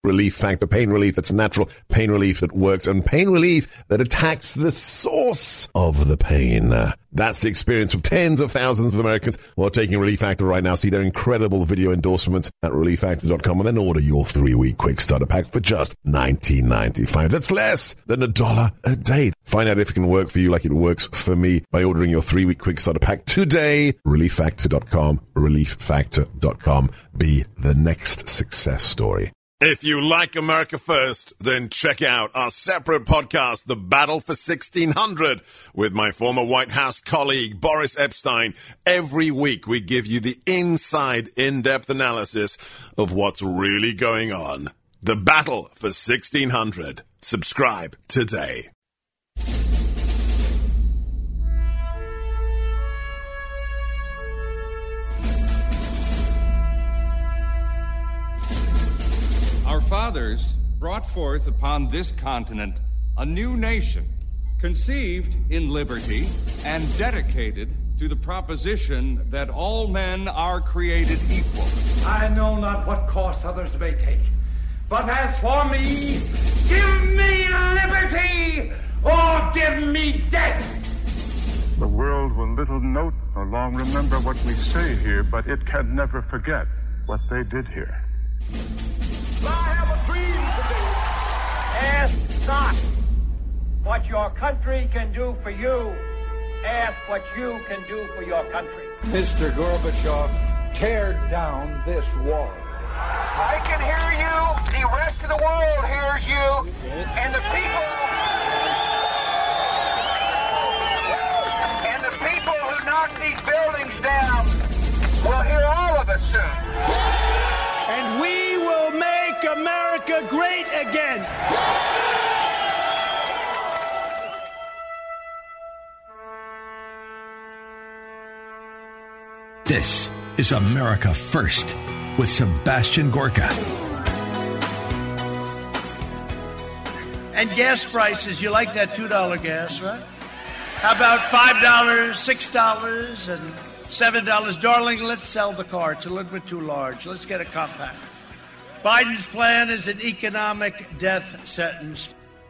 Relief Factor. Pain relief that's natural, pain relief that works, and pain relief that attacks the source of the pain. That's the experience of tens of thousands of Americans who are taking Relief Factor right now. See their incredible video endorsements at relieffactor.com and then order your 3-week quick starter pack for just $19.95. That's less than $1 a day. Find out if it can work for you like it works for me by ordering your 3-week quick starter pack today. relieffactor.com, relieffactor.com. Be the next success story. If you like America First, then check out our separate podcast, The Battle for 1600, with my former White House colleague, Boris Epstein. Every week, we give you the inside, in-depth analysis of what's really going on. The Battle for 1600. Subscribe today. Our fathers brought forth upon this continent a new nation, conceived in liberty and dedicated to the proposition that all men are created equal. I know not what course others may take, but as for me, give me liberty or give me death. The world will little note nor long remember what we say here, but it can never forget what they did here. I have a dream today. Ask not what your country can do for you. Ask what you can do for your country. Mr. Gorbachev, tear down this wall. I can hear you. The rest of the world hears you. And the people who knock these buildings down will hear all of us soon. And we will make America great again. This is America First with Sebastian Gorka. And gas prices, you like that $2 gas, right? How about $5, $6, and $7? Darling, let's sell the car. It's a little bit too large. Let's get a compact. Biden's plan is an economic death sentence.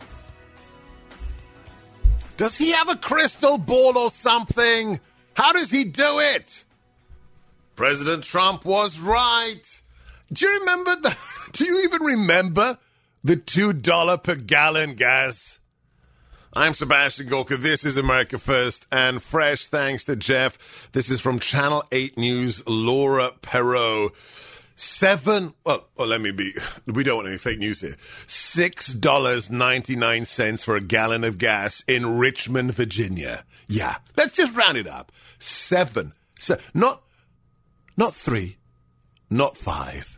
Does he have a crystal ball or something? How does he do it? President Trump was right. Do you remember do you even remember the $2 per gallon gas? I'm Sebastian Gorka. This is America First, and fresh thanks to Jeff. This is from Channel 8 News, Laura Perot. We don't want any fake news here. $6.99 for a gallon of gas in Richmond, Virginia. Yeah, let's just round it up. Not 3, not 5,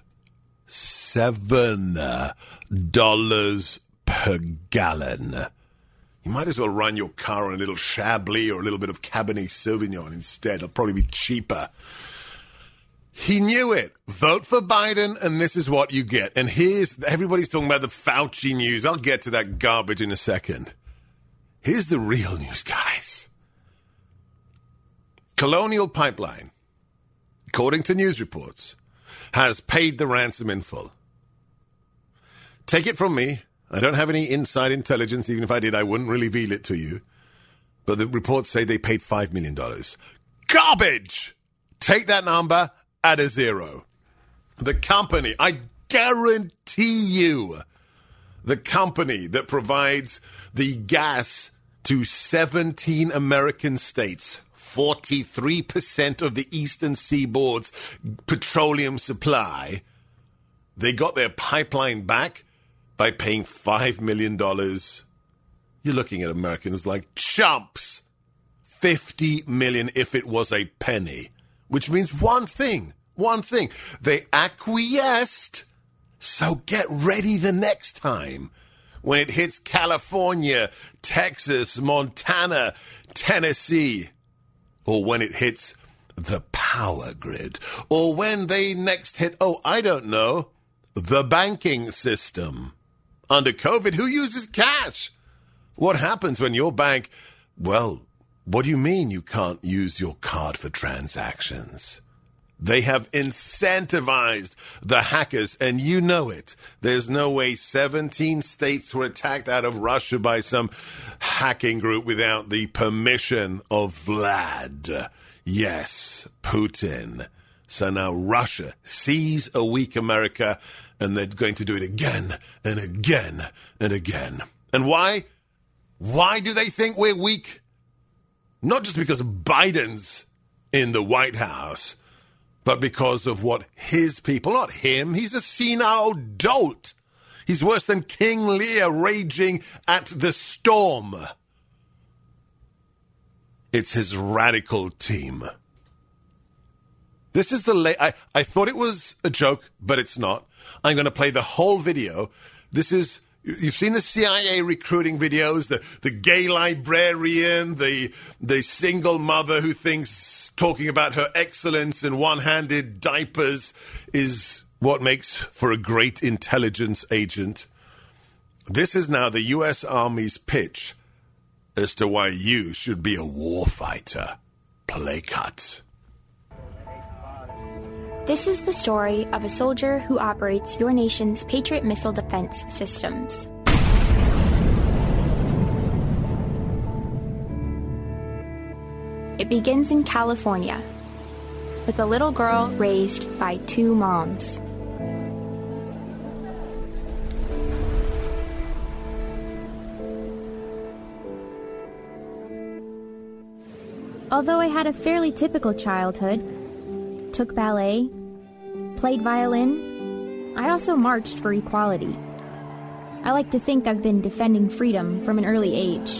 $7 per gallon. You might as well run your car on a little Chablis or a little bit of Cabernet Sauvignon instead. It'll probably be cheaper. He knew it. Vote for Biden, and this is what you get. And everybody's talking about the Fauci news. I'll get to that garbage in a second. Here's the real news, guys. Colonial Pipeline, according to news reports, has paid the ransom in full. Take it from me. I don't have any inside intelligence. Even if I did, I wouldn't reveal it to you. But the reports say they paid $5 million. Garbage! Take that number, add a zero. The company, I guarantee you, the company that provides the gas to 17 American states, 43% of the Eastern Seaboard's petroleum supply, they got their pipeline back by paying $5 million. You're looking at Americans like chumps. $50 million if it was a penny. Which means one thing. They acquiesced. So get ready the next time. When it hits California, Texas, Montana, Tennessee. Or when it hits the power grid. Or when they next hit, the banking system. Under COVID, who uses cash? What happens when your bank, what do you mean you can't use your card for transactions? They have incentivized the hackers, and you know it. There's no way 17 states were attacked out of Russia by some hacking group without the permission of Vlad. Yes, Putin. So now Russia sees a weak America, and they're going to do it again and again and again. And why? Why do they think we're weak? Not just because Biden's in the White House, but because of what his people, not him, he's a senile dolt. He's worse than King Lear raging at the storm. It's his radical team. This is I thought it was a joke, but it's not. I'm going to play the whole video. You've seen the CIA recruiting videos, the gay librarian, the single mother who thinks talking about her excellence in one-handed diapers is what makes for a great intelligence agent. This is now the U.S. Army's pitch as to why you should be a warfighter. Play cut. This is the story of a soldier who operates your nation's Patriot missile defense systems. It begins in California, with a little girl raised by two moms. Although I had a fairly typical childhood, took ballet, played violin, I also marched for equality. I like to think I've been defending freedom from an early age.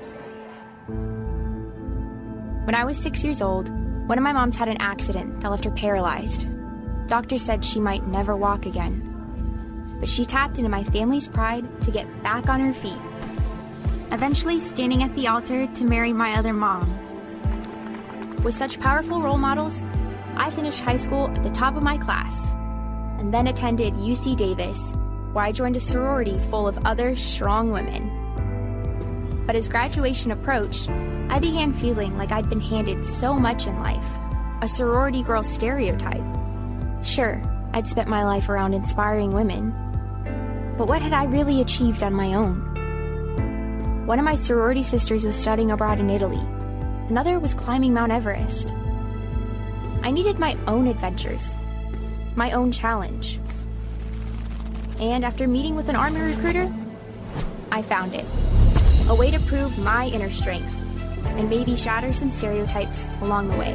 When I was 6 years old, one of my moms had an accident that left her paralyzed. Doctors said she might never walk again. But she tapped into my family's pride to get back on her feet, eventually standing at the altar to marry my other mom. With such powerful role models, I finished high school at the top of my class, and then attended UC Davis, where I joined a sorority full of other strong women. But as graduation approached, I began feeling like I'd been handed so much in life, a sorority girl stereotype. Sure, I'd spent my life around inspiring women, but what had I really achieved on my own? One of my sorority sisters was studying abroad in Italy. Another was climbing Mount Everest. I needed my own adventures, my own challenge. And after meeting with an Army recruiter, I found it. A way to prove my inner strength and maybe shatter some stereotypes along the way.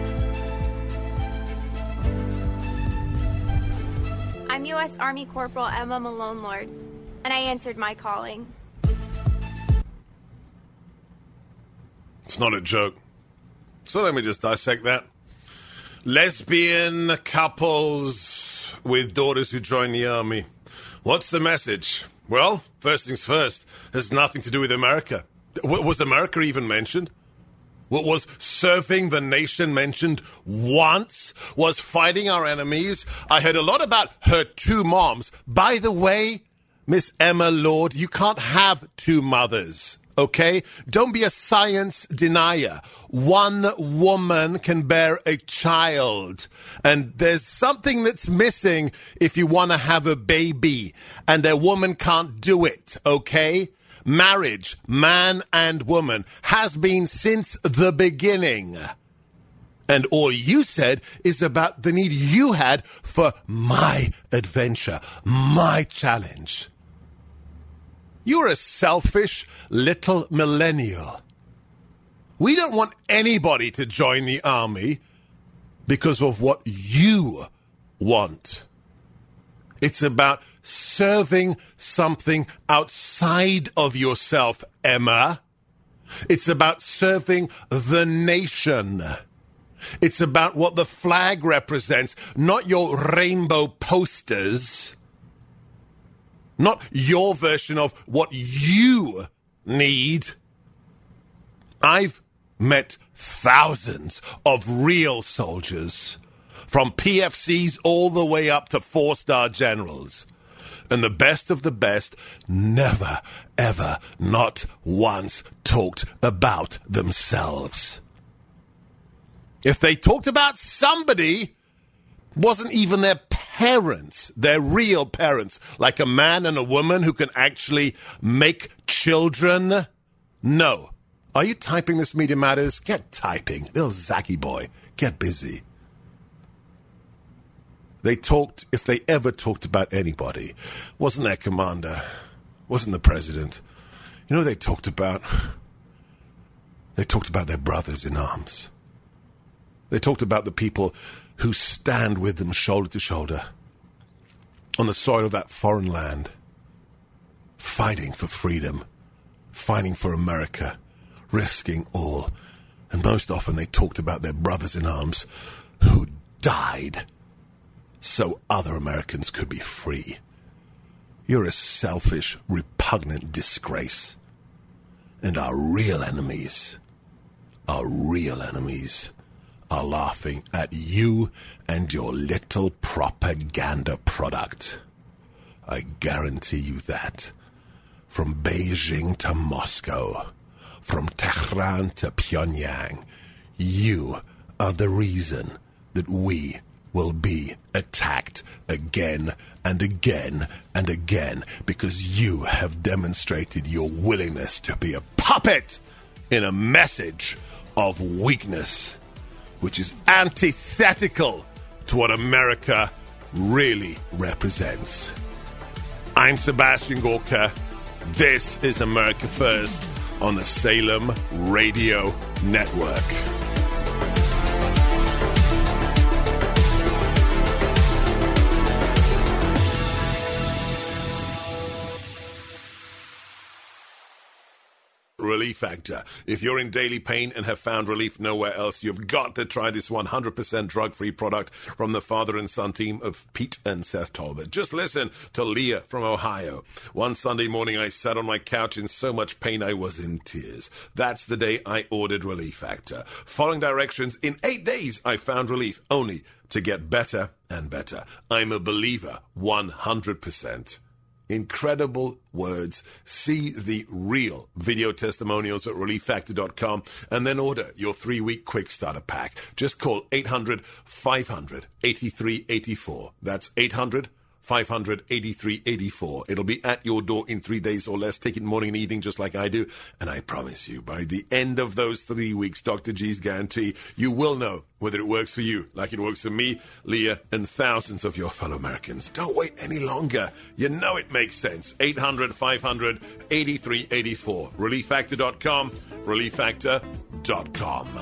I'm U.S. Army Corporal Emma Malone Lord, and I answered my calling. It's not a joke. So let me just dissect that. Lesbian couples with daughters who join the army. What's the message? Well, first things first, has nothing to do with America. Was America even mentioned? What was serving the nation mentioned once? Was fighting our enemies? I heard a lot about her two moms. By the way, Miss Emma Lord, you can't have two mothers. Okay? Don't be a science denier. One woman can bear a child. And there's something that's missing if you want to have a baby. And a woman can't do it. Okay? Marriage, man and woman, has been since the beginning. And all you said is about the need you had for my adventure, my challenge. You're a selfish little millennial. We don't want anybody to join the army because of what you want. It's about serving something outside of yourself, Emma. It's about serving the nation. It's about what the flag represents, not your rainbow posters. Not your version of what you need. I've met thousands of real soldiers, from PFCs all the way up to 4-star generals. And the best of the best never, ever, not once talked about themselves. If they talked about somebody, Wasn't even their parents, their real parents, like a man and a woman who can actually make children? No. Are you typing this, Media Matters? Get typing. Little Zacky boy, get busy. They talked, if they ever talked about anybody, wasn't their commander, wasn't the president. You know what they talked about? They talked about their brothers in arms. They talked about the people who stand with them shoulder to shoulder on the soil of that foreign land, fighting for freedom, fighting for America, risking all. And most often they talked about their brothers in arms who died so other Americans could be free. You're a selfish, repugnant disgrace. And our real enemies are laughing at you and your little propaganda product. I guarantee you that. From Beijing to Moscow, from Tehran to Pyongyang, you are the reason that we will be attacked again and again and again, because you have demonstrated your willingness to be a puppet in a message of weakness, which is antithetical to what America really represents. I'm Sebastian Gorka. This is America First on the Salem Radio Network. Relief Factor. If you're in daily pain and have found relief nowhere else, you've got to try this 100% drug-free product from the father and son team of Pete and Seth Talbot. Just listen to Leah from Ohio. One Sunday morning, I sat on my couch in so much pain I was in tears. That's the day I ordered Relief Factor. Following directions, in 8 days, I found relief, only to get better and better. I'm a believer, 100%. Incredible words. See the real video testimonials at relieffactor.com and then order your 3-week quick starter pack. Just call 800-500-8384. That's 800-500-8384. It'll be at your door in 3 days or less. Take it morning and evening just like I do. And I promise you, by the end of those 3 weeks, Dr. G's guarantee, you will know whether it works for you like it works for me, Leah, and thousands of your fellow Americans. Don't wait any longer. You know it makes sense. 800-500-8384. ReliefFactor.com. ReliefFactor.com.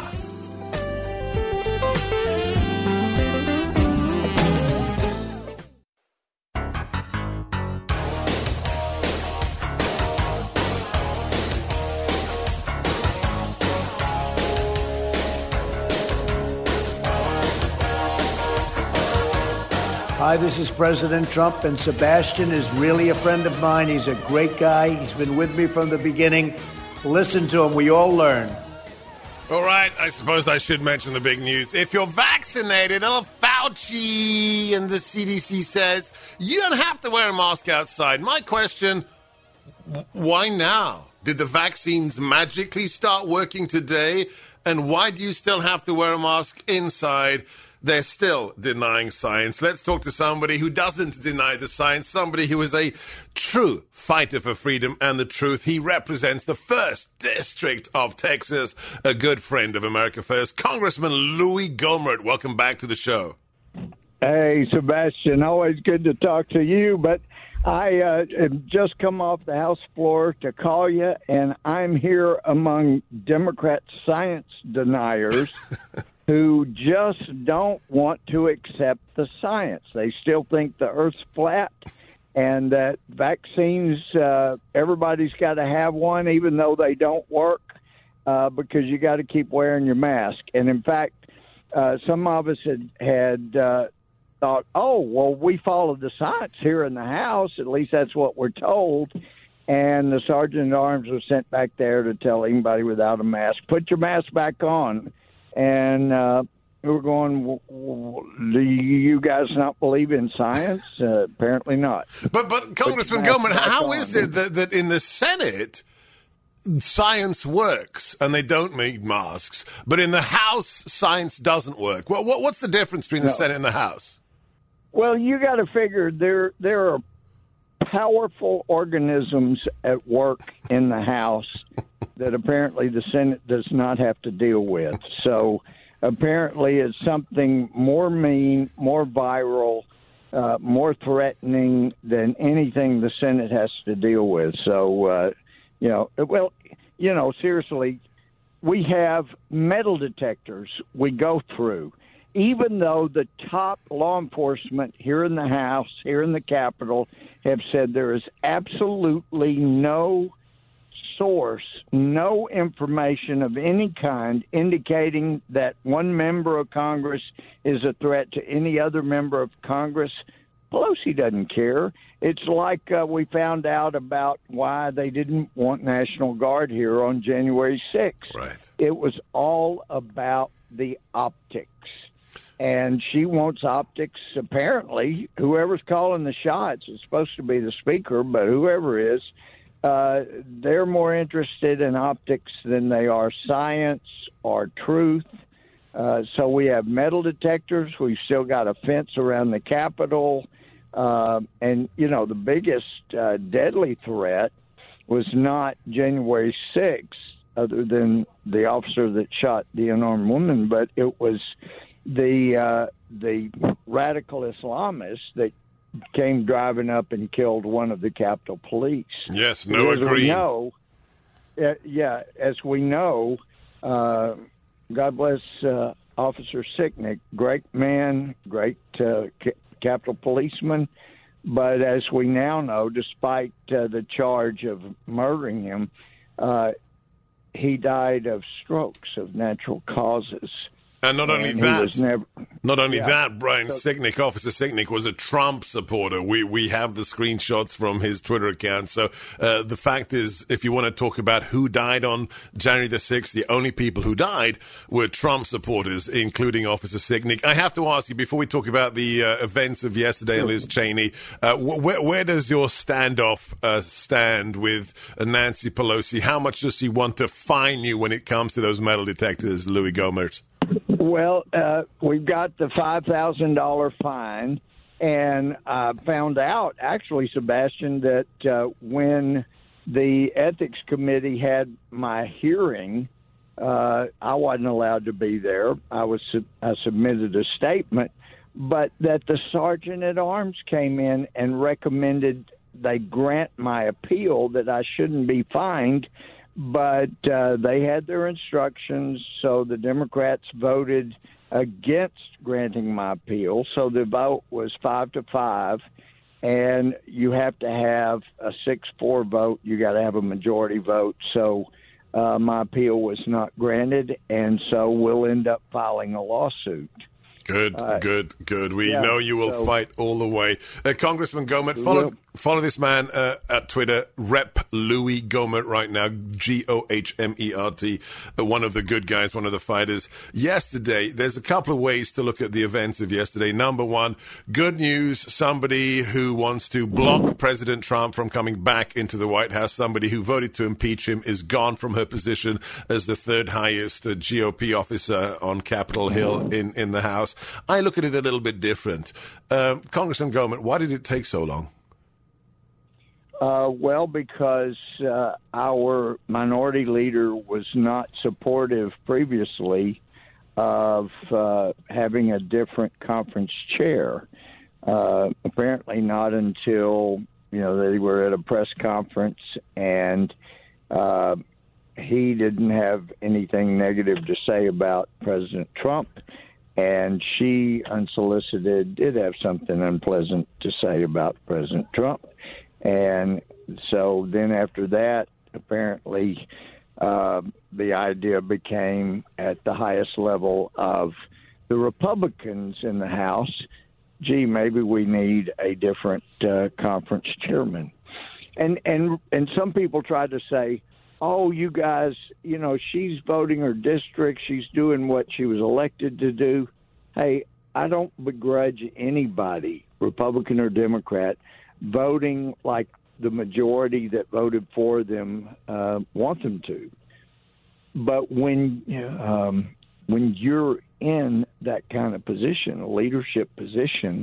Hi, this is President Trump, and Sebastian is really a friend of mine. He's a great guy. He's been with me from the beginning. Listen to him. We all learn. All right, I suppose I should mention the big news. If you're vaccinated, Fauci and the CDC says you don't have to wear a mask outside. My question, why now? Did the vaccines magically start working today? And why do you still have to wear a mask inside? They're still denying science. Let's talk to somebody who doesn't deny the science, somebody who is a true fighter for freedom and the truth. He represents the 1st District of Texas, a good friend of America First, Congressman Louis Gohmert. Welcome back to the show. Hey, Sebastian, always good to talk to you, but I have just come off the House floor to call you, and I'm here among Democrat science deniers who just don't want to accept the science. They still think the Earth's flat and that vaccines, everybody's got to have one, even though they don't work, because you got to keep wearing your mask. And in fact, some of us had thought, oh, well, we followed the science here in the House. At least that's what we're told. And the sergeant at arms was sent back there to tell anybody without a mask, put your mask back on. And we're going, do you guys not believe in science? Apparently not. But Congressman Gohmert, how is it that in the Senate science works and they don't make masks, but in the House, science doesn't work. What's the difference between the Senate and the House? Well, you got to figure there are powerful organisms at work in the House that apparently the Senate does not have to deal with. So apparently it's something more mean, more viral, more threatening than anything the Senate has to deal with. So, seriously, we have metal detectors we go through. Even though the top law enforcement here in the House, here in the Capitol, have said there is absolutely no source, no information of any kind indicating that one member of Congress is a threat to any other member of Congress, Pelosi doesn't care. It's like we found out about why they didn't want National Guard here on January 6th. Right. It was all about the optics. And she wants optics, apparently. Whoever's calling the shots, it's supposed to be the speaker, but whoever is, they're more interested in optics than they are science or truth. So we have metal detectors. We've still got a fence around the Capitol. And, the biggest deadly threat was not January 6th, other than the officer that shot the unarmed woman, but it was the radical Islamists that came driving up and killed one of the Capitol Police. Yes, no agree. As we know, God bless Officer Sicknick, great man, great Capitol policeman. But as we now know, despite the charge of murdering him, he died of strokes of natural causes. And not only that, Brian Sicknick, Officer Sicknick, was a Trump supporter. We have the screenshots from his Twitter account. So the fact is, if you want to talk about who died on January the 6th, the only people who died were Trump supporters, including Officer Sicknick. I have to ask you, before we talk about the events of yesterday, Liz Cheney, where does your standoff stand with Nancy Pelosi? How much does she want to fine you when it comes to those metal detectors, Louis Gohmert? Well, we've got the $5,000 fine, and I found out, actually, Sebastian, that when the Ethics Committee had my hearing, I wasn't allowed to be there. I submitted a statement, but that the Sergeant at Arms came in and recommended they grant my appeal, that I shouldn't be fined. But they had their instructions, so the Democrats voted against granting my appeal. So the vote was 5-5, and you have to have a 6-4 vote. You got to have a majority vote. So my appeal was not granted, and so we'll end up filing a lawsuit. Good. We know you will fight all the way. Congressman Gohmert, follow this man at Twitter, Rep. Louis Gohmert right now, Gohmert, one of the good guys, one of the fighters. Yesterday, there's a couple of ways to look at the events of yesterday. Number one, good news, somebody who wants to block President Trump from coming back into the White House, somebody who voted to impeach him, is gone from her position as the third highest GOP officer on Capitol Hill in the House. I look at it a little bit different. Congressman Gohmert, why did it take so long? Well, because our minority leader was not supportive previously of having a different conference chair. Apparently not until, they were at a press conference and he didn't have anything negative to say about President Trump. And she, unsolicited, did have something unpleasant to say about President Trump. And so then after that, apparently the idea became at the highest level of the Republicans in the House, gee, maybe we need a different conference chairman. And some people tried to say, oh, you guys, she's voting her district. She's doing what she was elected to do. Hey, I don't begrudge anybody, Republican or Democrat, voting like the majority that voted for them want them to. But when you're in that kind of position, a leadership position,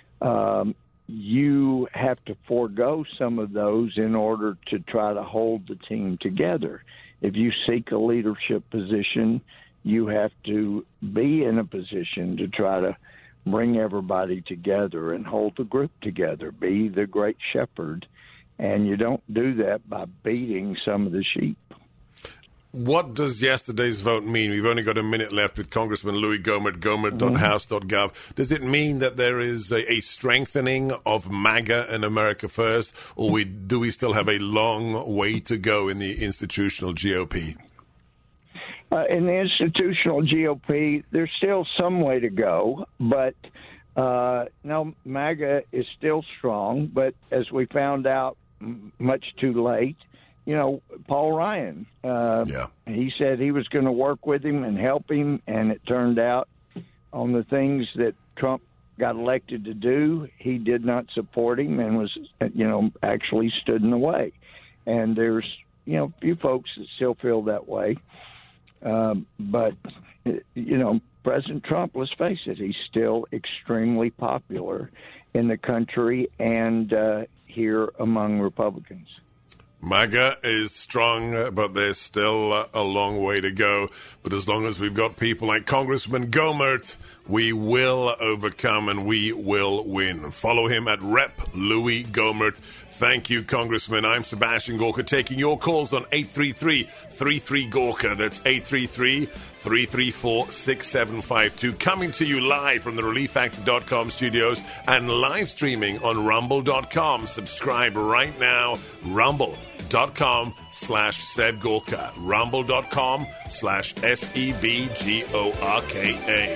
you have to forego some of those in order to try to hold the team together. If you seek a leadership position, you have to be in a position to try to bring everybody together and hold the group together, be the great shepherd. And you don't do that by beating some of the sheep. What does yesterday's vote mean? We've only got a minute left with Congressman Louis Gohmert, gohmert.house.gov. Does it mean that there is a strengthening of MAGA and America First, or do we still have a long way to go in the institutional GOP? In the institutional GOP, there's still some way to go, but no, MAGA is still strong. But as we found out much too late, Paul Ryan, he said he was going to work with him and help him, and it turned out on the things that Trump got elected to do, he did not support him and was, actually stood in the way. And there's, a few folks that still feel that way. But, President Trump, let's face it, he's still extremely popular in the country and here among Republicans. MAGA is strong, but there's still a long way to go. But as long as we've got people like Congressman Gohmert, we will overcome and we will win. Follow him at Rep. Louis Gohmert. Thank you, Congressman. I'm Sebastian Gorka, taking your calls on 833-33-GORKA. That's 833-334-6752. Coming to you live from the ReliefFactor.com studios and live streaming on Rumble.com. Subscribe right now. Rumble.com/Seb Gorka. Rumble.com/SEBGORKA.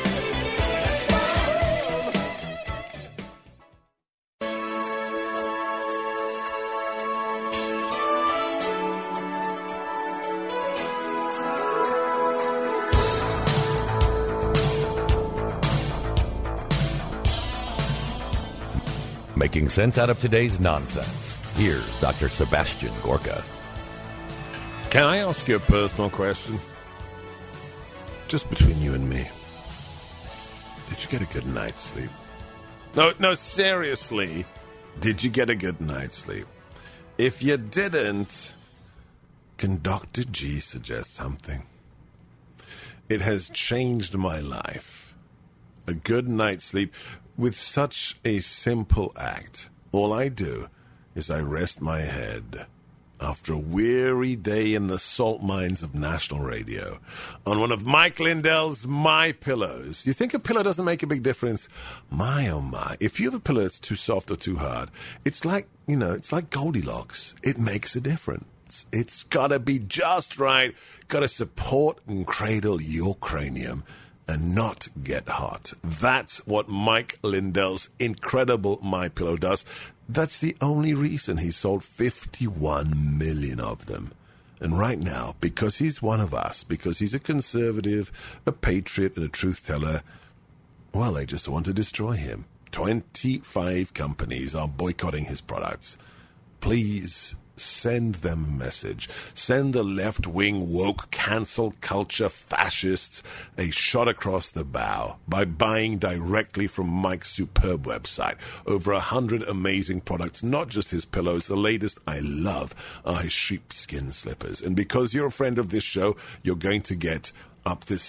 Making sense out of today's nonsense. Here's Dr. Sebastian Gorka. Can I ask you a personal question? Just between you and me. Did you get a good night's sleep? No, seriously. Did you get a good night's sleep? If you didn't, can Dr. G suggest something? It has changed my life. A good night's sleep with such a simple act. All I do is I rest my head after a weary day in the salt mines of national radio on one of Mike Lindell's My Pillows. You think a pillow doesn't make a big difference? My, oh my. If you have a pillow that's too soft or too hard, it's like, it's like Goldilocks. It makes a difference. It's got to be just right. Got to support and cradle your cranium and not get hot. That's what Mike Lindell's incredible My Pillow does. That's the only reason he sold 51 million of them. And right now, because he's one of us, because he's a conservative, a patriot, and a truth teller, well, they just want to destroy him. 25 companies are boycotting his products. Please send them a message. Send the left-wing, woke, cancel culture fascists a shot across the bow by buying directly from Mike's superb website. Over 100 amazing products, not just his pillows. The latest I love are his sheepskin slippers. And because you're a friend of this show, you're going to get up to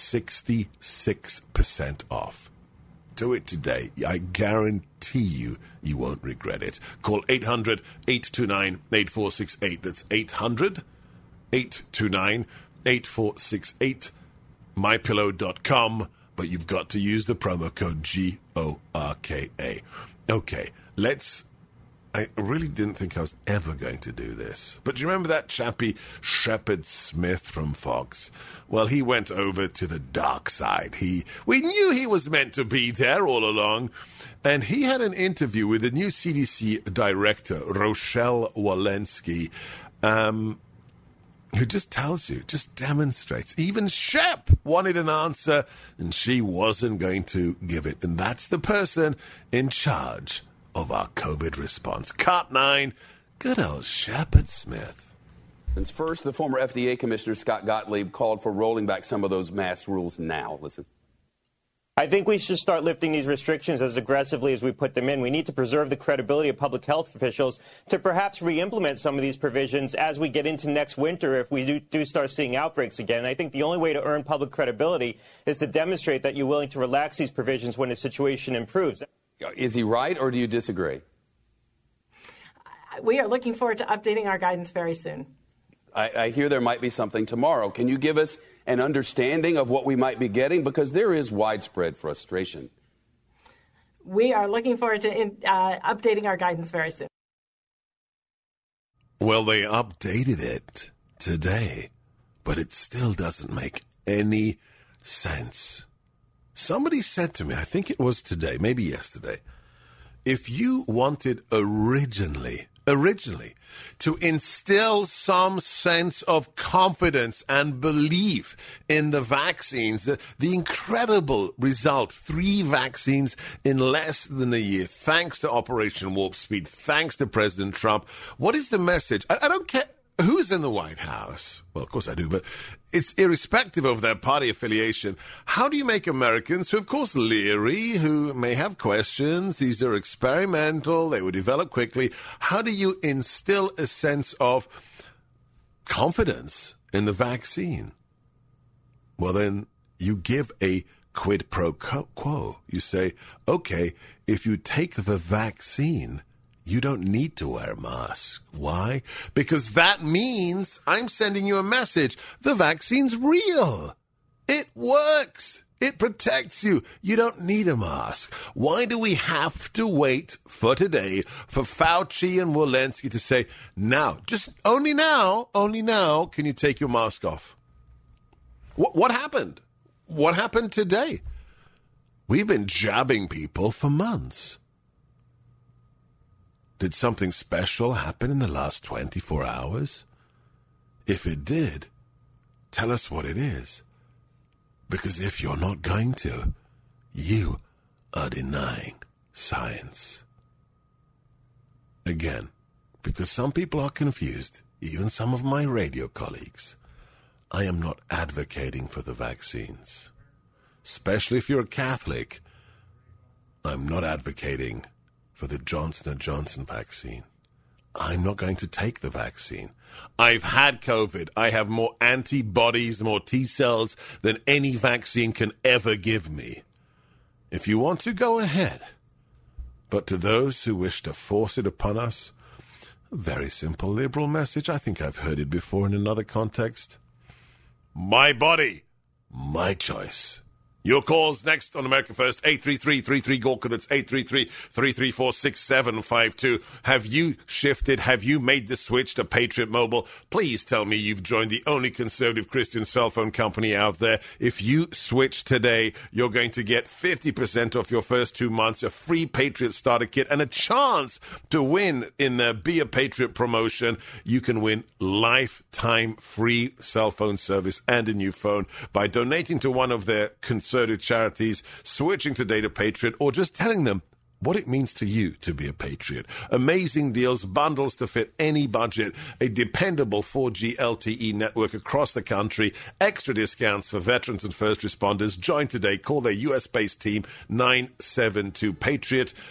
66% off. Do it today. I guarantee you won't regret it. Call 800-829-8468. That's 800-829-8468. MyPillow.com. But you've got to use the promo code GORKA. Okay, I really didn't think I was ever going to do this. But do you remember that chappie Shepard Smith from Fox? Well, he went over to the dark side. We knew he was meant to be there all along. And he had an interview with the new CDC director, Rochelle Walensky, who just tells you, just demonstrates. Even Shep wanted an answer, and she wasn't going to give it. And that's the person in charge of our COVID response. Cut 9, Good old Shepard Smith. First, the former FDA Commissioner Scott Gottlieb called for rolling back some of those mask rules now. Listen. I think we should start lifting these restrictions as aggressively as we put them in. We need to preserve the credibility of public health officials to perhaps re-implement some of these provisions as we get into next winter if we do start seeing outbreaks again. And I think the only way to earn public credibility is to demonstrate that you're willing to relax these provisions when the situation improves. Is he right, or do you disagree? We are looking forward to updating our guidance very soon. I hear there might be something tomorrow. Can you give us an understanding of what we might be getting? Because there is widespread frustration. We are looking forward to updating our guidance very soon. Well, they updated it today, but it still doesn't make any sense. Somebody said to me, I think it was today, maybe yesterday, if you wanted originally to instill some sense of confidence and belief in the vaccines, the incredible result, 3 vaccines in less than a year, thanks to Operation Warp Speed, thanks to President Trump. What is the message? I don't care who's in the White House. Well, of course I do, but it's irrespective of their party affiliation. How do you make Americans, who of course leery, who may have questions, these are experimental, they will develop quickly, how do you instill a sense of confidence in the vaccine? Well, then you give a quid pro quo. You say, okay, if you take the vaccine, you don't need to wear a mask. Why? Because that means I'm sending you a message. The vaccine's real. It works. It protects you. You don't need a mask. Why do we have to wait for today for Fauci and Walensky to say, now, just only now can you take your mask off? What happened? What happened today? We've been jabbing people for months. Did something special happen in the last 24 hours? If it did, tell us what it is. Because if you're not going to, you are denying science. Again, because some people are confused, even some of my radio colleagues, I am not advocating for the vaccines. Especially if you're a Catholic, I'm not advocating for the Johnson & Johnson vaccine. I'm not going to take the vaccine. I've had COVID. I have more antibodies, more T cells than any vaccine can ever give me. If you want to, go ahead. But to those who wish to force it upon us, a very simple liberal message. I think I've heard it before in another context. My body, my choice. Your calls next on America First, 833-33-GORKA, that's 833-334-6752. Have you shifted? Have you made the switch to Patriot Mobile? Please tell me you've joined the only conservative Christian cell phone company out there. If you switch today, you're going to get 50% off your first 2 months, a free Patriot starter kit, and a chance to win in the Be a Patriot promotion. You can win lifetime free cell phone service and a new phone by donating to one of their conservative charities, switching today to Patriot, or just telling them what it means to you to be a patriot. Amazing deals, bundles to fit any budget, a dependable 4G LTE network across the country, extra discounts for veterans and first responders. Join today. Call their US-based team, 972-PATRIOT,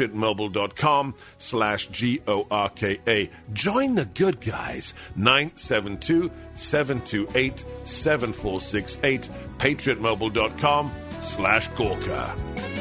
patriotmobile.com/GORKA. Join the good guys, 972-728-7468, patriotmobile.com/Gorka.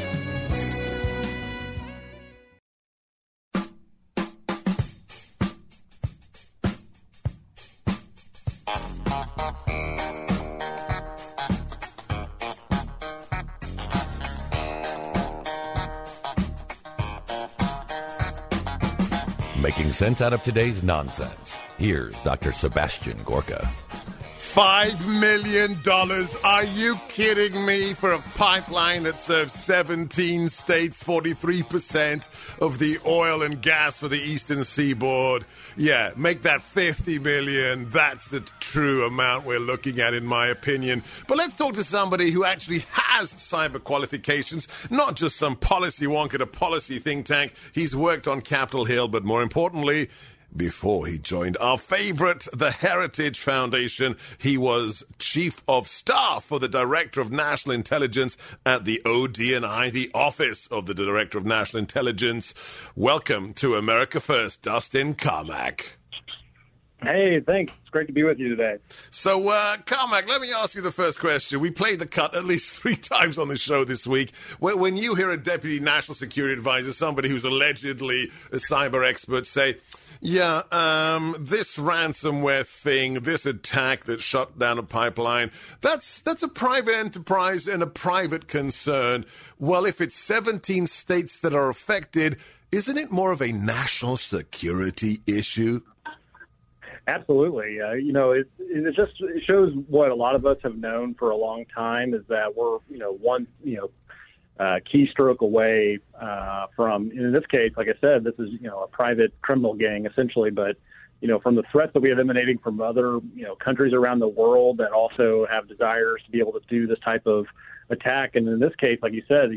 Making sense out of today's nonsense. Here's Dr. Sebastian Gorka. $5 million. Are you kidding me? For a pipeline that serves 17 states, 43% of the oil and gas for the Eastern Seaboard. Yeah, make that $50 million. That's the true amount we're looking at, in my opinion. But let's talk to somebody who actually has cyber qualifications, not just some policy wonk at a policy think tank. He's worked on Capitol Hill, but more importantly, before he joined our favorite, the Heritage Foundation. He was Chief of Staff for the Director of National Intelligence at the ODNI, the Office of the Director of National Intelligence. Welcome to America First, Dustin Carmack. Hey, thanks. It's great to be with you today. So, Carmack, let me ask you the first question. We played the cut at least 3 times on the show this week. When you hear a Deputy National Security Advisor, somebody who's allegedly a cyber expert, say, yeah, this ransomware thing, this attack that shut down a pipeline, that's a private enterprise and a private concern. Well, if it's 17 states that are affected, isn't it more of a national security issue? Absolutely. It shows what a lot of us have known for a long time, is that we're, one keystroke away from, in this case, like I said, this is, a private criminal gang essentially, but, from the threats that we have emanating from other, countries around the world that also have desires to be able to do this type of attack. And in this case, like you said,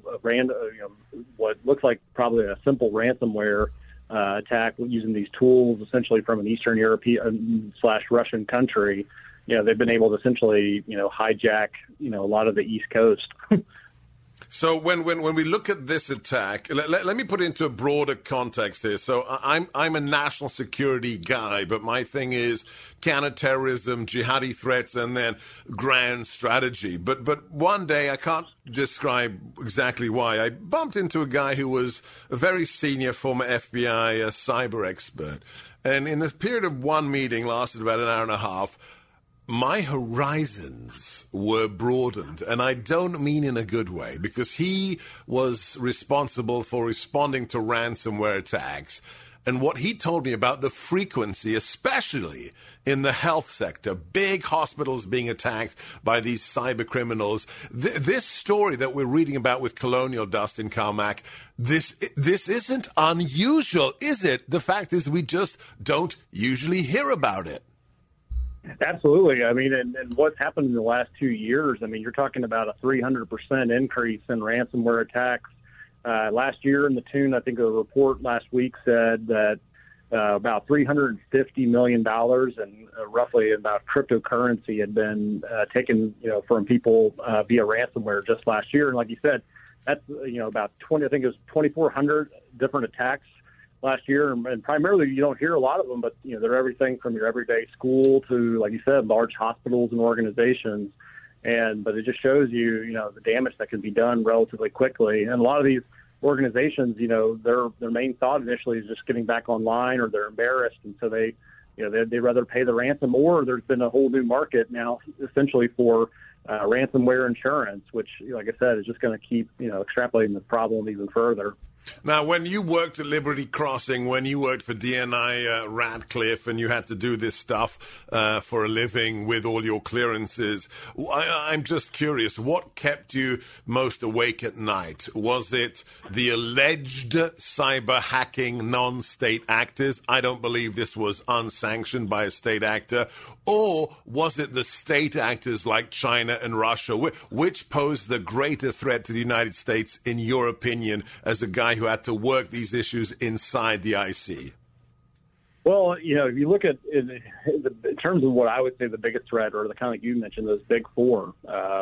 what looks like probably a simple ransomware attack using these tools essentially from an Eastern European / Russian country. They've been able to essentially, hijack, a lot of the East Coast. So when we look at this attack, let me put it into a broader context here. So I'm a national security guy, but my thing is counterterrorism, jihadi threats, and then grand strategy. But one day, I can't describe exactly why, I bumped into a guy who was a very senior former FBI cyber expert. And in this period of one meeting, lasted about an hour and a half, my horizons were broadened, and I don't mean in a good way, because he was responsible for responding to ransomware attacks. And what he told me about the frequency, especially in the health sector, big hospitals being attacked by these cyber criminals. This story that we're reading about with Colonial, Dustin Carmack, this isn't unusual, is it? The fact is we just don't usually hear about it. Absolutely. I mean, and what's happened in the last 2 years, I mean, you're talking about a 300% increase in ransomware attacks. Last year in the tune, I think a report last week said that about $350 million and roughly about cryptocurrency had been taken, from people via ransomware just last year. And like you said, that's, about 20, I think it was 2,400 different attacks last year, and primarily you don't hear a lot of them, but they're everything from your everyday school to, like you said, large hospitals and organizations. But it just shows you, the damage that can be done relatively quickly. And a lot of these organizations, their main thought initially is just getting back online, or they're embarrassed, and so they'd rather pay the ransom. Or there's been a whole new market now, essentially for ransomware insurance, which, like I said, is just going to keep extrapolating the problem even further. Now, when you worked at Liberty Crossing, when you worked for DNI Radcliffe, and you had to do this stuff for a living with all your clearances, I'm just curious, what kept you most awake at night? Was it the alleged cyber hacking non-state actors? I don't believe this was unsanctioned by a state actor. Or was it the state actors like China and Russia? Which posed the greater threat to the United States, in your opinion, as a guy who had to work these issues inside the IC? Well, if you look at in terms of what I would say the biggest threat, or the kind of you mentioned, those big four,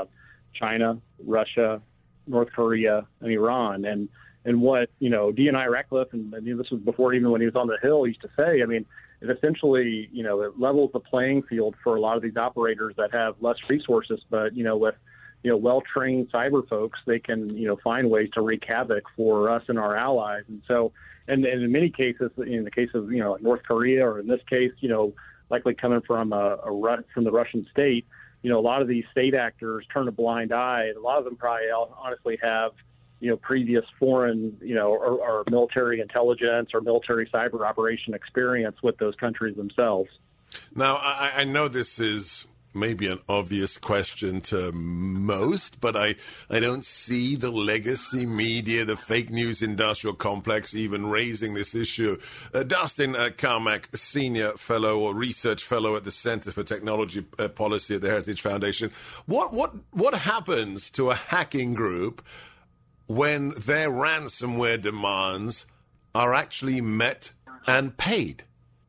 China, Russia, North Korea, and Iran. And what, DNI Radcliffe, and this was before even when he was on the Hill, used to say, I mean, it essentially, it levels the playing field for a lot of these operators that have less resources, but, with well-trained cyber folks, they can, find ways to wreak havoc for us and our allies. And so, and in many cases, in the case of, North Korea, or in this case, likely coming from from the Russian state, a lot of these state actors turn a blind eye. And a lot of them probably honestly have, previous foreign, or military intelligence or military cyber operation experience with those countries themselves. Now, I know this is maybe an obvious question to most, but I don't see the legacy media, the fake news industrial complex even raising this issue. Dustin Carmack, senior fellow or research fellow at the Center for Technology Policy at the Heritage Foundation. What happens to a hacking group when their ransomware demands are actually met and paid?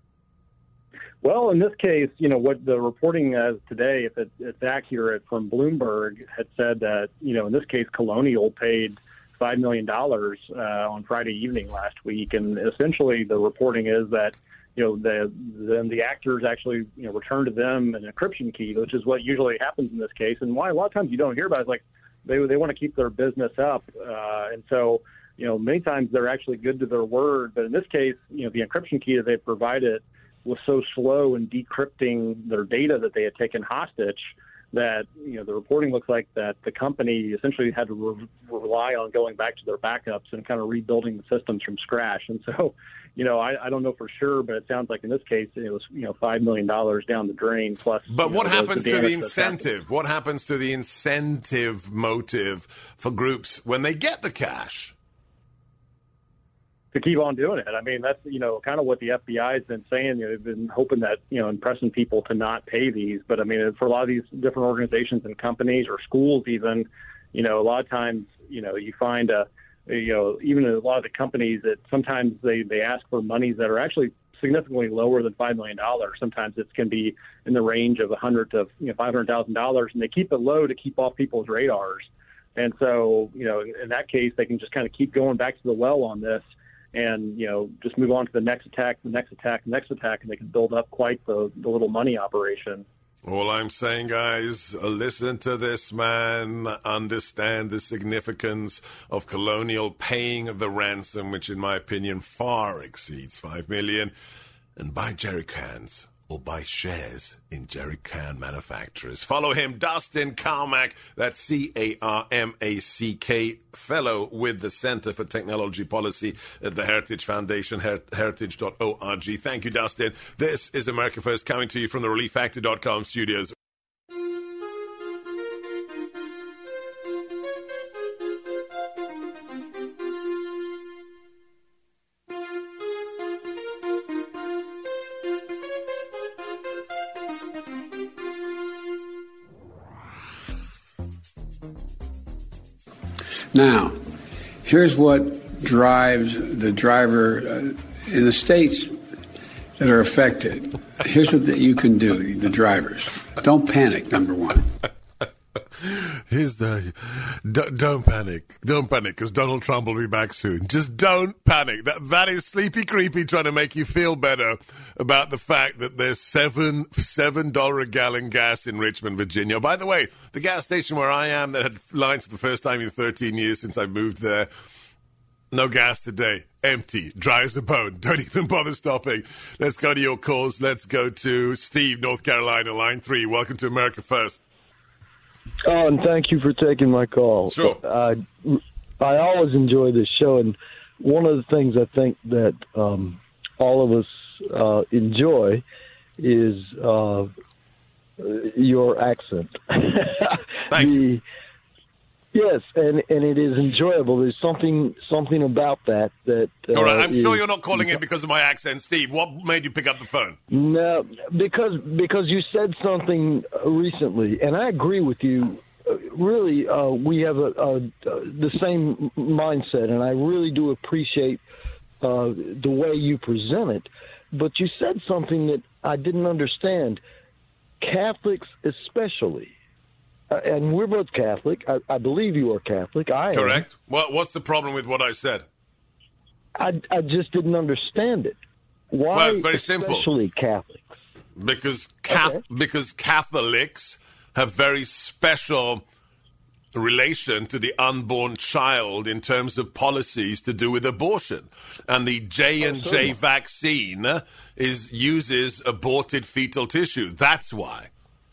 Well, in this case, what the reporting as today, if it's accurate from Bloomberg, had said that, in this case, Colonial paid $5 million on Friday evening last week. And essentially the reporting is that, then the actors actually, return to them an encryption key, which is what usually happens in this case. And why a lot of times you don't hear about it is like they want to keep their business up. And so, many times they're actually good to their word. But in this case, the encryption key that they provided was so slow in decrypting their data that they had taken hostage that, the reporting looks like that the company essentially had to rely on going back to their backups and kind of rebuilding the systems from scratch. And so, I don't know for sure, but it sounds like in this case it was, $5 million down the drain plus. But what happens to the incentive? What happens to the incentive motive for groups when they get the cash? To keep on doing it. I mean, that's, kind of what the FBI has been saying. They've been hoping that, and pressing people to not pay these. But, I mean, for a lot of these different organizations and companies or schools even, a lot of times, you find, even a lot of the companies that sometimes they ask for monies that are actually significantly lower than $5 million. Sometimes it can be in the range of $100,000 to $500,000, and they keep it low to keep off people's radars. And so, in that case, they can just kind of keep going back to the well on this. And, just move on to the next attack, and they can build up quite the little money operation. All I'm saying, guys, listen to this man, understand the significance of Colonial paying the ransom, which in my opinion far exceeds $5 million, and buy jerry cans or buy shares in jerry can manufacturers. Follow him, Dustin Carmack, that's Carmack, fellow with the Center for Technology Policy at the Heritage Foundation, heritage.org. Thank you, Dustin. This is America First, coming to you from the ReliefFactor.com studios. Now, here's what drives the driver in the states that are affected. Here's what you can do, the drivers. Don't panic, number one. Don't panic. Don't panic, because Donald Trump will be back soon. Just don't panic. That is Sleepy Creepy trying to make you feel better about the fact that there's $7 a gallon gas in Richmond, Virginia. By the way, the gas station where I am that had lines for the first time in 13 years since I moved there, no gas today. Empty. Dry as a bone. Don't even bother stopping. Let's go to your calls. Let's go to Steve, North Carolina, line 3. Welcome to America First. Oh, and thank you for taking my call. Sure. I always enjoy this show, and one of the things I think that all of us enjoy is your accent. Thank you. Yes, and it is enjoyable. There's something about that. All right, I'm sure you're not calling it because of my accent, Steve. What made you pick up the phone? No, because you said something recently, and I agree with you. Really, we have the same mindset, and I really do appreciate the way you present it. But you said something that I didn't understand. Catholics especially. And we're both Catholic. I believe you are Catholic. I am. Correct. Well, what's the problem with what I said? I just didn't understand it. Why well, it's very simple. Especially Catholics? Because Catholics have very special relation to the unborn child in terms of policies to do with abortion. And the J&J vaccine uses aborted fetal tissue. That's why.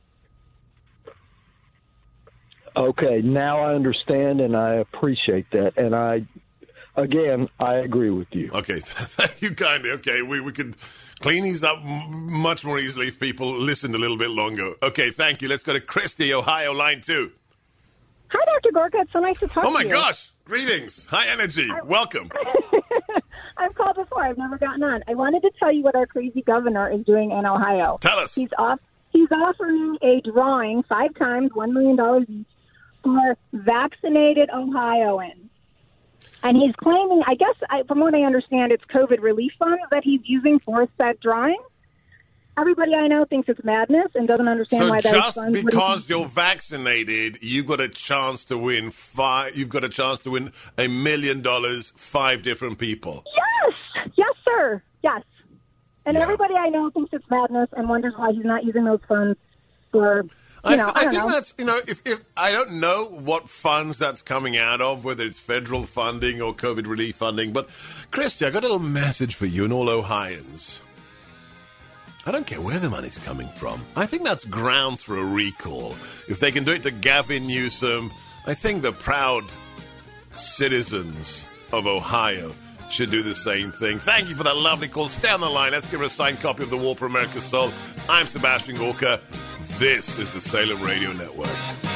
Okay, now I understand, and I appreciate that. And I agree with you. Okay, thank you kindly. Okay, we could clean these up much more easily if people listened a little bit longer. Okay, thank you. Let's go to Christy, Ohio, line 2. Hi, Dr. Gorka. It's so nice to talk to you. Oh, my gosh. Greetings. High energy. Welcome. I've called before. I've never gotten on. I wanted to tell you what our crazy governor is doing in Ohio. Tell us. He's offering a drawing 5 times, $1 million each, for vaccinated Ohioans. And he's claiming, from what I understand, it's COVID relief funds that he's using for said drawing. everybody I know thinks it's madness and doesn't understand So why those just funds because you're vaccinated, you've got a chance to win You've got a chance to win $1 million, 5 different people. Yes, sir. Yes. And everybody I know thinks it's madness and wonders why he's not using those funds for, I don't know. That's, if I don't know what funds that's coming out of, whether it's federal funding or COVID relief funding, but Christy, I got a little message for you and all Ohioans. I don't care where the money's coming from. I think that's grounds for a recall. If they can do it to Gavin Newsom, I think the proud citizens of Ohio should do the same thing. Thank you for that lovely call. Stay on the line. Let's give her a signed copy of The War for America's Soul. I'm Sebastian Gorka. This is the Salem Radio Network.